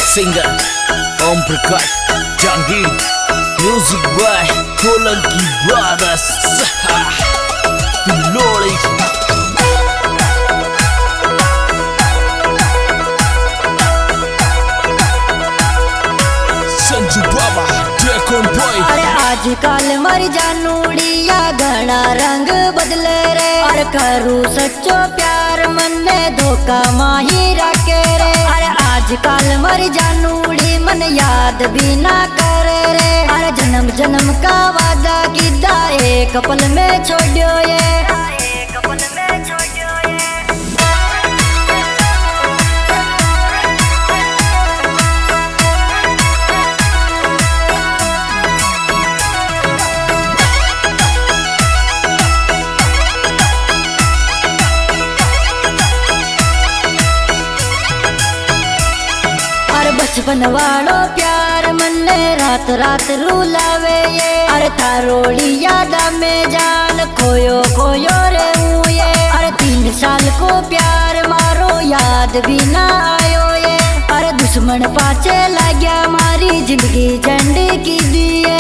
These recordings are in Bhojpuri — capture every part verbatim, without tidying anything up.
Singer Om Prakash Jahangir, music by Kolanki brothers Lodi. Sanju बाबा ड्रैगन बॉय। अरे आजकल मर जानूड़िया घना रंग बदले रे, अरे करू सच्चो प्यार मन में धोखा माही रखे रे। अरे आजकल मर जानूड़ी मन याद भी ना करे रे, अरे जन्म जन्म का वादा किदा एक पल में छोड़ियो ये। बचपन वालो प्यार मन रात रात रुलावे ये, अरे तारोड़ी याद में जान खोयो खोयो रे मुए। अरे तीन साल को प्यार मारो याद भी ना आयो ये, अरे दुश्मन पाचे लाग्या मारी जिंदगी झंडी की दिए।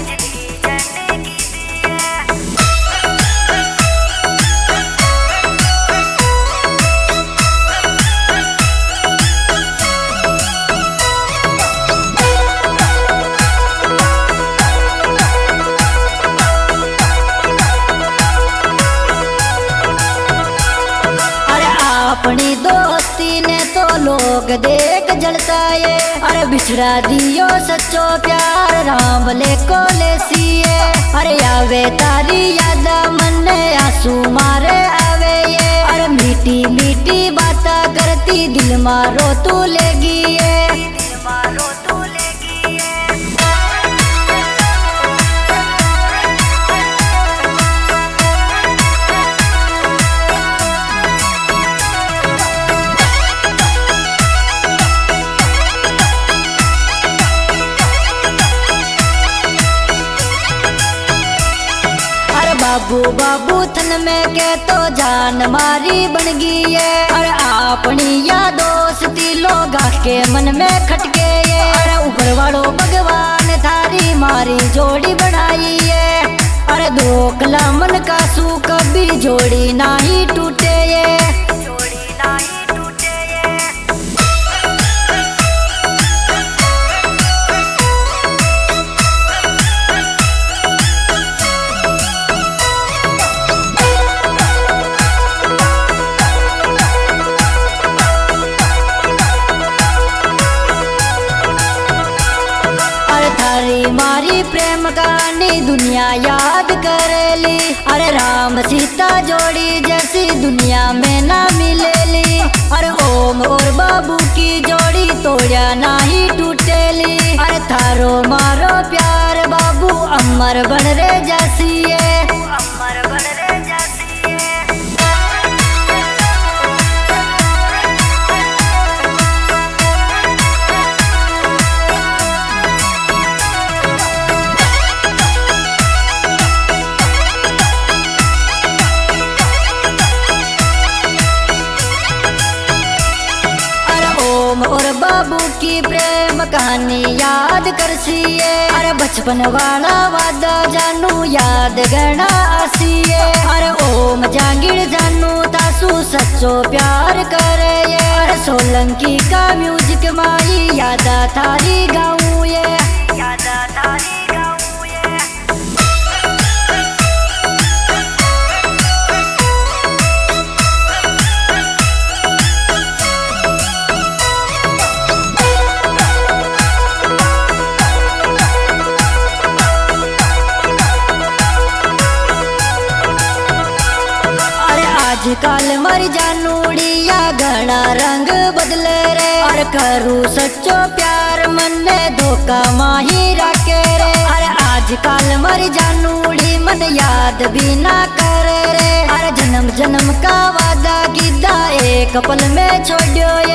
अपनी दोस्ती ने तो लोग देख जलता ये, अरे बिछड़ा दियो सच्चो प्यार राम ले को ले सिए। अरे आवे तारी याद मन में आंसू मारे आवे ये, अरे मीठी मीठी बाता करती दिल मारो तू लेगी ये। बाबू बाबू थन में के तो जान मारी बन गई है, अरे अपनी या दोस्ती लोग के मन में खटके ये। अरे ऊपर वालो भगवान थारी मारी जोड़ी बनाई है, अरे दो कला मन का सू कभी जोड़ी ना ही टूटे ये। मारी प्रेम कहानी दुनिया याद करेली, अरे राम सीता जोड़ी जैसी दुनिया में ना मिलेली। अरे ओम और बाबू की जोड़ी तोड़ा ना ही टूटेली, अरे थारो मारो प्यार बाबू अमर बन रे जैसी है। और बाबू की प्रेम कहानी याद कर सिए, अरे बचपन वाला वादा जानू याद गणा आसिए। अरे ओम जहांगीर जानू तासू सच्चो प्यार करे ये, अरे सोलंकी का म्यूजिक माई यादा थारी गाऊं ये। यादा थारी आजकल मर जानूड़िया घना रंग बदले रे, अरे करू सच्चो प्यार मन में धोखा माही रखे रे। अरे आजकल मर जानूड़ी मन याद भी ना करे रे, अरे जन्म जन्म का वादा किदा एक पल में छोड़ियो।